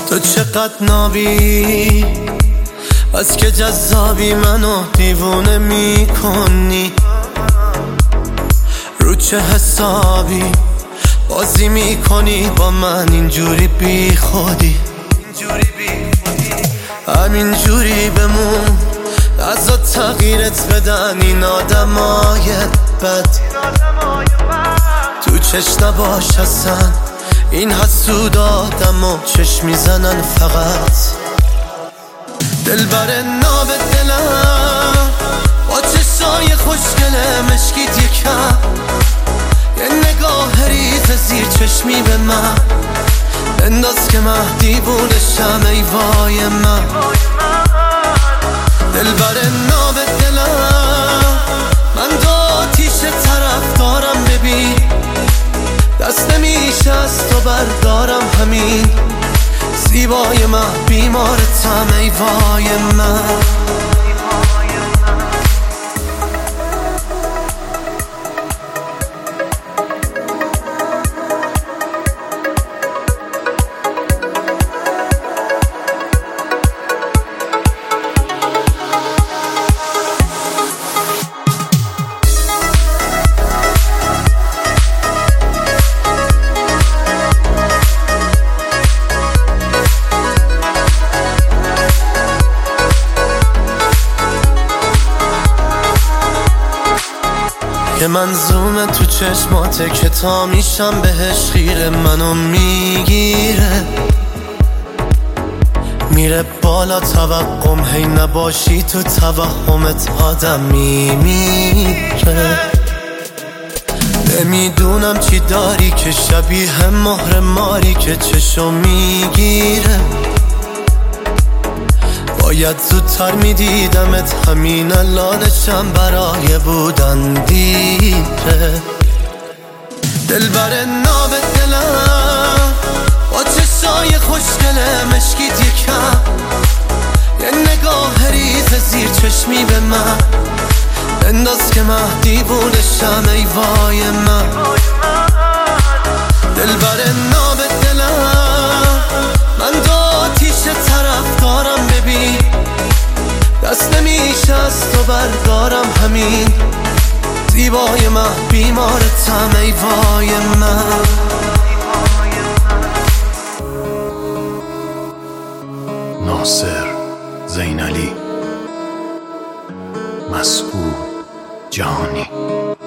تو چقدر نابی، از که جذابی منو دیوونه میکنی. رو چه حسابی بازی میکنی با من اینجوری بی خودی؟ همینجوری بمون، از تغییرت بدن این آدمای بد. تو چشم نباش اصلا، این حسود آدمو چشم میزنن فقط. دلبر ناب دلم با چشای خوشگله مشکیت یکم، یه نگاه ریز زیر چشمی به من بنداز که من دیوونشم. ای وای من دلبر ناب دلم، من دو آتیش طرف دارم. ببین دست نمیشه از تو بردارم، همین زیبای من بیمارتم. ای وای من که منظومه تو چشماته که تا میشم بهش خیره. منو میگیره میره بالا توقم، هی نباشی تو توهمت آدم میمیره. نمیدونم چی داری که شبیه مهر ماری که چشم میگیره. باید زودتر میدیدمت، همین الانشم برای بودن دیره. دلبر ناب دلم با چشای خوشگله مشکیت یکم، یه نگاه ریز زیر چشمی به من بنداز که من دیوونشم. ای وای من دلبر ناب دلم، من دو آتیش طرف دارم. ببین دست نمیشه از تو بردارم، همین زیبای من بیمارتم. ای وای من ناصر زینالی، مسعود جهانی.